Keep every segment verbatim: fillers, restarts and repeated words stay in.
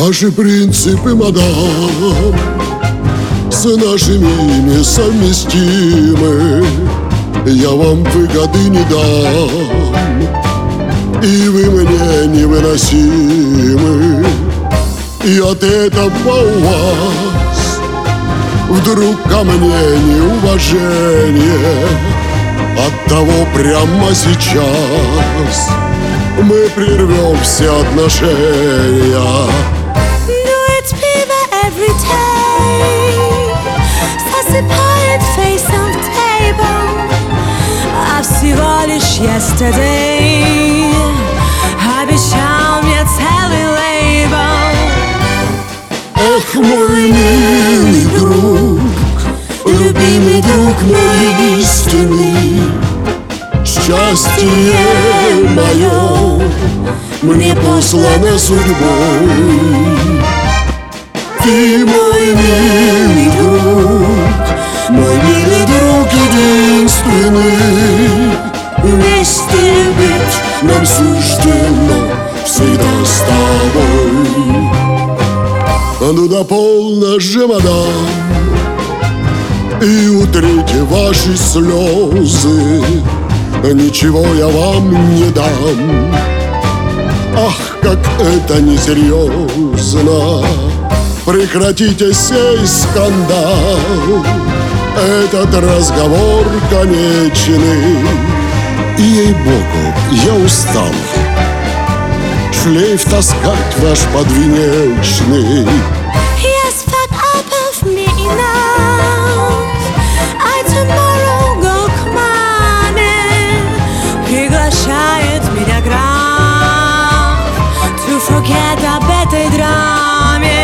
Ваши принципы, мадам, с нашими несовместимы. Я вам выгоды не дам, и вы мне невыносимы. И от этого у вас вдруг ко мне неуважение. Оттого прямо сейчас мы прервем все отношения. Дует пиво every day, засыпает face on table. А всего лишь yesterday обещал мне целый лейбл. Ах, мой милый друг, любимый друг мой истинный, счастье мое мне послано судьбой. Ты мой милый друг, мой милый друг единственный. Вместе быть нам суждено всегда с тобой. Ну да полно же, мадам, и утрите ваши слезы. Ничего я вам не дам. Ах, как это несерьезно! Прекратите сей скандал. Этот разговор конечный. И ей-богу, я устал шлейф таскать ваш подвенечный. Yes, fuck up of me enough. I tomorrow go к маме. Приглашает меня граф to forget об этой драме.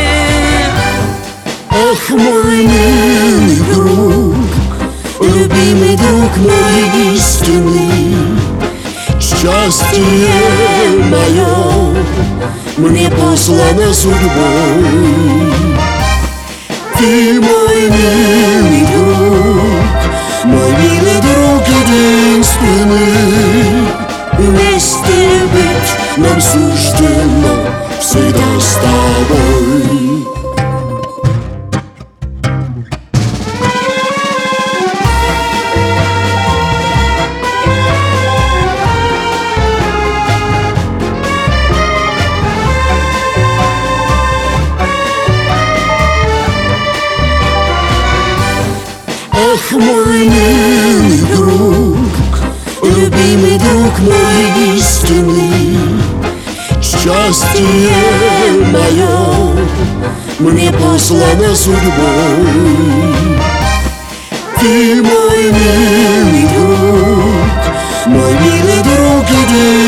Ах, мой милый друг, любимый друг мой истинный, счастье мое мне послано судьбой. Ты мой милый друг, мой милый друг единственный. Вместе быть нам суждено всегда с тобой. Ах, мой милый друг, любимый друг мой истинный, счастье мое мне послано судьбой. Ты мой милый друг, мой милый друг единственный.